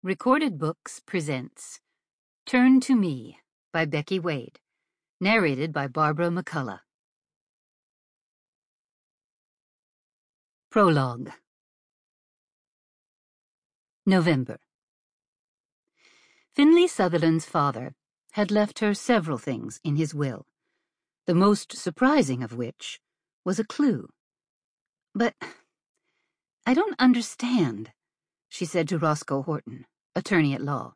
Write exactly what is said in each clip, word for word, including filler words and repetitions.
Recorded Books presents Turn to Me by Becky Wade, narrated by Barbara McCullough. Prologue. November. Finley Sutherland's father had left her several things in his will, the most surprising of which was a clue. "But I don't understand," she said to Roscoe Horton, attorney at law.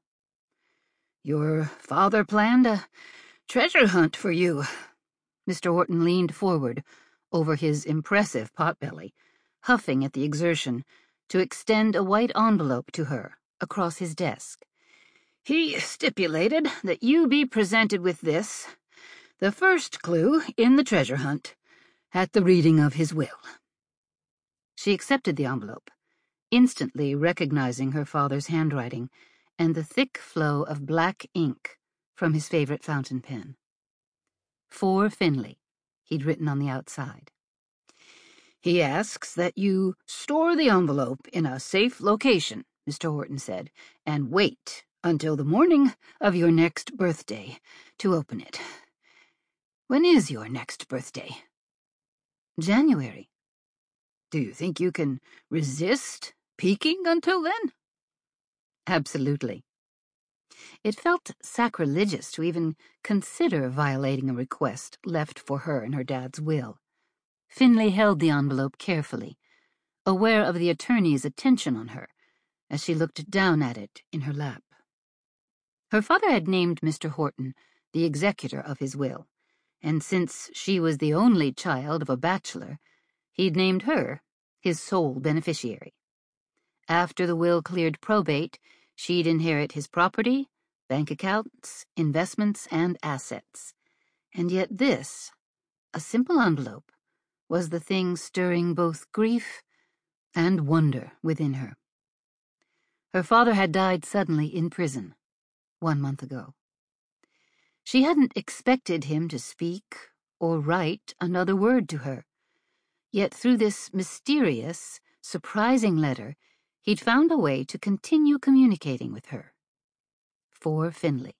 "Your father planned a treasure hunt for you." Mister Horton leaned forward over his impressive potbelly, huffing at the exertion, to extend a white envelope to her across his desk. "He stipulated that you be presented with this, the first clue in the treasure hunt, at the reading of his will." She accepted the envelope, instantly recognizing her father's handwriting and the thick flow of black ink from his favorite fountain pen. "For Finley," he'd written on the outside. "He asks that you store the envelope in a safe location," Mister Horton said, "and wait until the morning of your next birthday to open it. When is your next birthday?" "January." "Do you think you can resist peeking until then?" Absolutely. It felt sacrilegious to even consider violating a request left for her in her dad's will. Finley held the envelope carefully, aware of the attorney's attention on her, as she looked down at it in her lap. Her father had named Mister Horton the executor of his will, and since she was the only child of a bachelor, he'd named her his sole beneficiary. After the will cleared probate, she'd inherit his property, bank accounts, investments, and assets. And yet this, a simple envelope, was the thing stirring both grief and wonder within her. Her father had died suddenly in prison, one month ago. She hadn't expected him to speak or write another word to her, yet through this mysterious, surprising letter, he'd found a way to continue communicating with her. For Finley.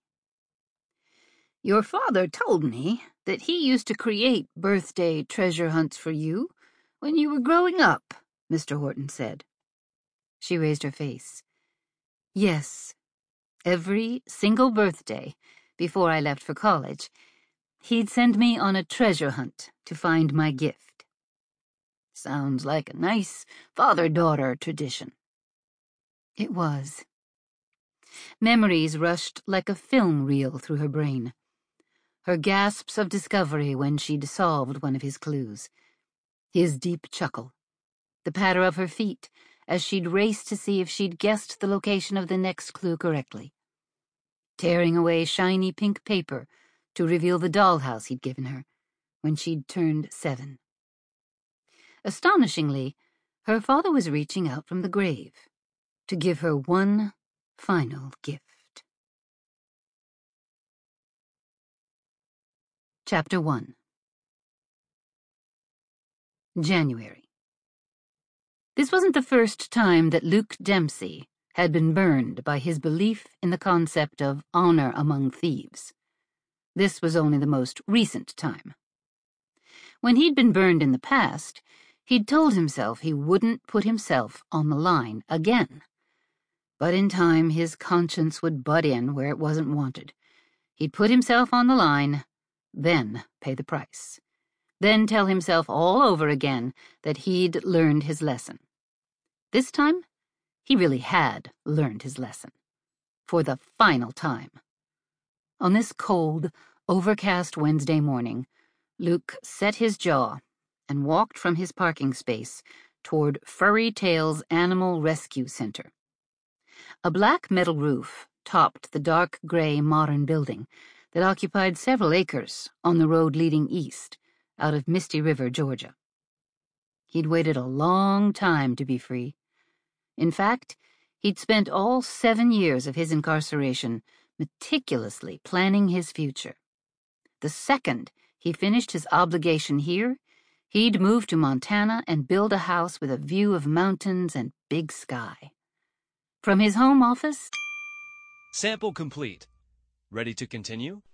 "Your father told me that he used to create birthday treasure hunts for you when you were growing up," Mister Horton said. She raised her face. "Yes, every single birthday, before I left for college, he'd send me on a treasure hunt to find my gift." "Sounds like a nice father-daughter tradition." It was. Memories rushed like a film reel through her brain. Her gasps of discovery when she'd solved one of his clues. His deep chuckle. The patter of her feet as she'd raced to see if she'd guessed the location of the next clue correctly. Tearing away shiny pink paper to reveal the dollhouse he'd given her when she'd turned seven. Astonishingly, her father was reaching out from the grave to give her one final gift. Chapter one. January. This wasn't the first time that Luke Dempsey had been burned by his belief in the concept of honor among thieves. This was only the most recent time. When he'd been burned in the past, he'd told himself he wouldn't put himself on the line again. But in time, his conscience would butt in where it wasn't wanted. He'd put himself on the line, then pay the price. Then tell himself all over again that he'd learned his lesson. This time, he really had learned his lesson. For the final time. On this cold, overcast Wednesday morning, Luke set his jaw and walked from his parking space toward Furry Tail's Animal Rescue Center. A black metal roof topped the dark gray modern building that occupied several acres on the road leading east out of Misty River, Georgia. He'd waited a long time to be free. In fact, he'd spent all seven years of his incarceration meticulously planning his future. The second he finished his obligation here, he'd move to Montana and build a house with a view of mountains and big sky. From his home office, Sample complete. Ready to continue?